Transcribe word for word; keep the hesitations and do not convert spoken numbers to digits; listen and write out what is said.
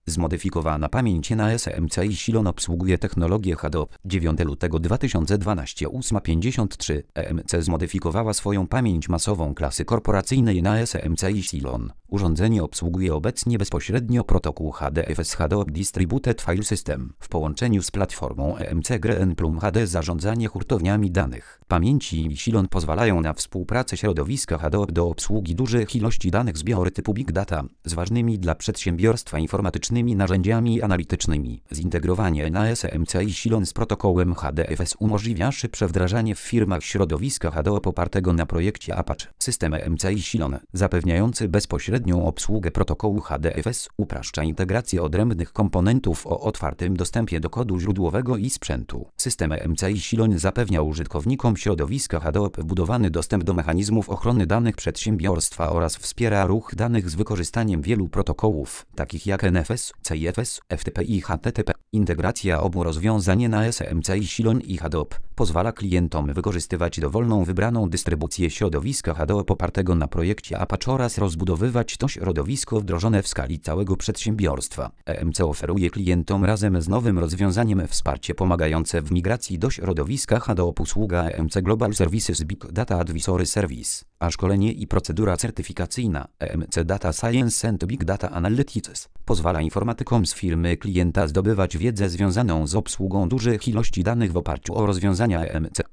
Zmodyfikowana pamięć na S M C i Silon obsługuje technologię Hadoop. dziewiątego lutego dwa tysiące dwunastego ósma pięćdziesiąt trzy E M C zmodyfikowała swoją pamięć masową klasy korporacyjnej na S M C i Silon. Urządzenie obsługuje obecnie bezpośrednio protokół H D F S Hadoop Distributed File System w połączeniu z platformą E M C Green Plum H D. Zarządzanie hurtowniami danych. Pamięci i Silon pozwalają na współpracę środowiska Hadoop do obsługi dużych ilości danych zbiory typu Big Data z ważnymi dla przedsiębiorstwa informatycznymi narzędziami analitycznymi. Zintegrowanie na S M C i Silon z protokołem H D F S umożliwia szybsze wdrażanie w firmach środowiska Hadoop opartego na projekcie Apache. System E M C i Silon, zapewniający bezpośrednią obsługę protokołu H D F S, upraszcza integrację odrębnych komponentów o otwartym dostępie do kodu źródłowego i sprzętu. System E M C i Silon zapewnia użytkownikom środowiska Hadoop wbudowany dostęp do mechanizmów ochrony danych przedsiębiorstwa oraz wspiera ruch danych z wykorzystaniem wielu protokołów, takich jak N F S, C I F S, F T P i H T T P. Integracja obu rozwiązań na S M C i Silon i Hadoop pozwala klientom wykorzystywać dowolną wybraną dystrybucję środowiska Hadoop opartego na projekcie Apache oraz rozbudowywać to środowisko wdrożone w skali całego przedsiębiorstwa. E M C oferuje klientom razem z nowym rozwiązaniem wsparcie pomagające w migracji do środowiska Hadoop. Usługa E M C Global Services Big Data Advisory Service, a szkolenie i procedura certyfikacyjna E M C Data Science and Big Data Analytics pozwala informatykom z firmy klienta zdobywać wiedzę związaną z obsługą dużych ilości danych w oparciu o rozwiązania E M C.